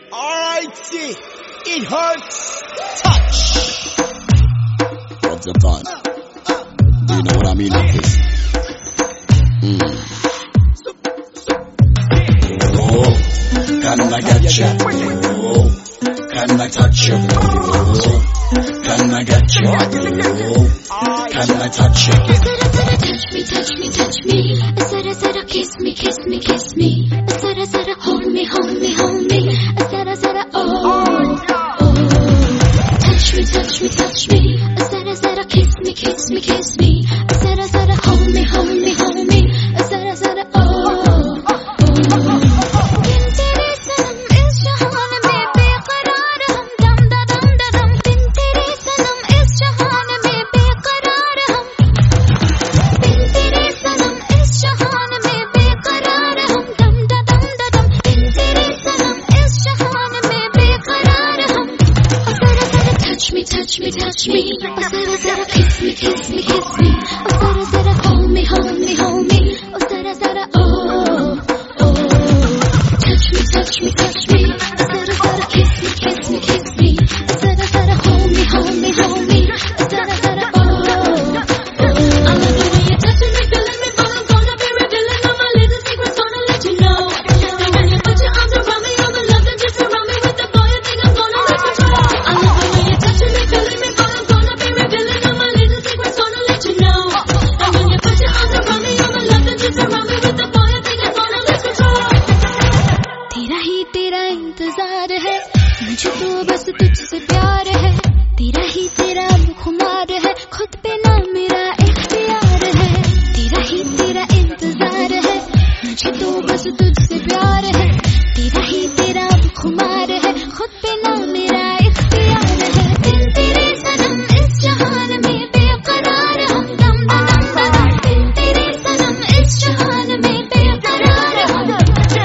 Alrighty, it hurts. Touch. What's the time? Do you know what I mean with this? Oh, can I get you? Oh, can I touch you? Oh, can I get you? Oh, can I touch you? Touch me, touch me. Zara, zara, kiss me, kiss me, kiss me. Zara, zara, hold me, hold me, hold me. Zara, zara, oh, oh. Touch me, touch me, touch me. Zara, zara, kiss me, kiss me, kiss me. Zara, zara, hold me, hold me, hold me. Zara, zara, oh, oh. दिन तेरे सनम इस जहान में बेकरार हम दम दा दम दा दम. दिन तेरे सनम इस जहान में बेकरार हम. दिन तेरे सनम इस जहान में बेकरार हम दम दा दम दा दम. दिन तेरे सनम इस जहान में बेकरार हम. Zara zara touch me, touch me, touch me. Zara zara kiss me, kiss me, kiss me. Zara zara hold me, hold me, hold me. Zara zara oh, oh. Touch me, touch me, touch me. Zara zara kiss me, kiss me, kiss me. Zara zara hold me, hold me, hold me. Zara zara oh, oh. I'm loving when you're touching me, feeling me, but I'm gonna be revealing all my little secrets, gonna let you know. And when you put your arms around me, all the love that you surround me with, the boy, I think I'm gonna let you know. I'm loving when you're touching me, feeling me, but I'm gonna be revealing all my little secrets, gonna let you know. And when you put your arms around me, all the love that you surround me with, the boy, I think I'm gonna let you know. तेरा ही तेरा इंतजार है, मुझे तो बस तुझसे प्यार है. तेरा ही तेरा खुमार है, खुद पे ना मेरा इख्तियार है. तेरा ही तेरा इंतजार है, मुझे तो बस तुझसे प्यार है. तेरा ही तेरा खुमार है, खुद पे ना मेरा इख्तियार है. दिन तेरे सनम इस जहान में बेकरार हम दम दा दम दा दम. दिन तेरे सनम इस जहान में बेकरार हम. दिन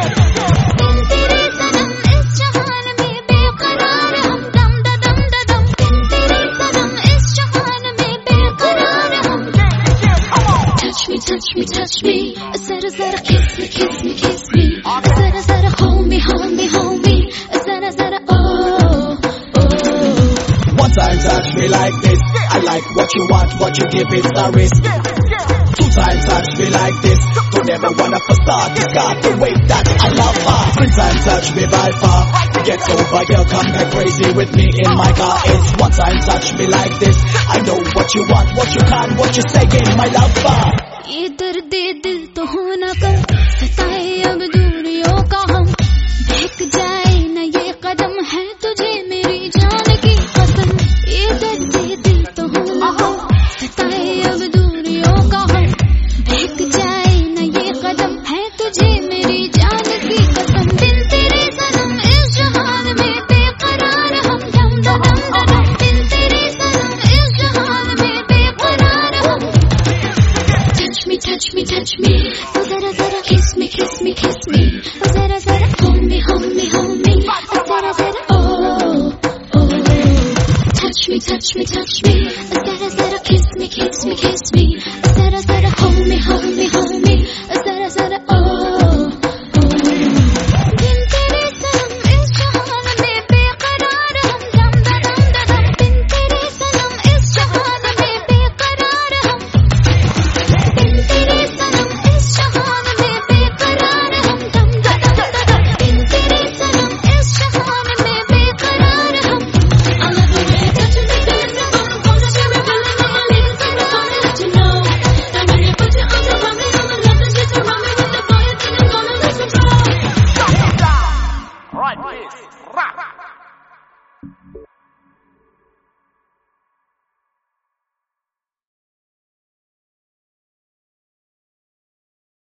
तेरे सनम इस जहान में बेकरार हम दम दा दम दा दम. दिन तेरे सनम इस जहान में बेकरार हम. Touch me, touch me, touch me. Zara zara kiss me, kiss me, kiss me. Zara zara hold me, hold me, hold me. Zara zara oh, oh. One time touch me like this. I like what you want, what you give is a risk. Two times touch me like this. Don't ever wanna start. You got the way that I love her. Three times touch me by far. Get over, girl, come get crazy with me in my car. It's one time touch me like this. I know what you want, what you can, what you say in my lover. ये दर्द दिल तो होना कम, सताए अब दूरियों का हम. बहक जाए न ये कदम, है तुझे मेरी जान की कसम. ये दर्द दिल तो होना कम, सताए अब दूरियों का हम. बहक जाए न ये कदम, है तुझे मेरी जान की कसम. दिन तेरे सनम इस जहान में बेकरार हम दम दा दम दा दम. दिन तेरे सनम इस जहान में बेकरार हम. Touch me, touch me, touch me. Oh, zara zara kiss me, kiss me, kiss me. Oh, zara zara hold me, hold me, hold me. Oh, zara zara oh, oh. Touch me, touch me, touch me. Oh, zara zara kiss me, kiss me, kiss me. Oh, zara zara hold me, hold me, hold me. Oh, zara zara oh, oh. दिन तेरे सनम इस जहान में बेकरार हम दम दा दम दा दम. दिन तेरे सनम इस जहान में बेकरार हम. दिन तेरे सनम इस जहान में बेकरार हम दम दा दम दा दम. दिन तेरे सनम इस जहान में बेकरार हम. I love the way you touch me, feeling me, but I'm gonna be revealing all my little secrets, gonna let you know. And when you put your arms around me, all the love that you surround me with, the boy, I think I'm gonna let you know. Right, this. Rap.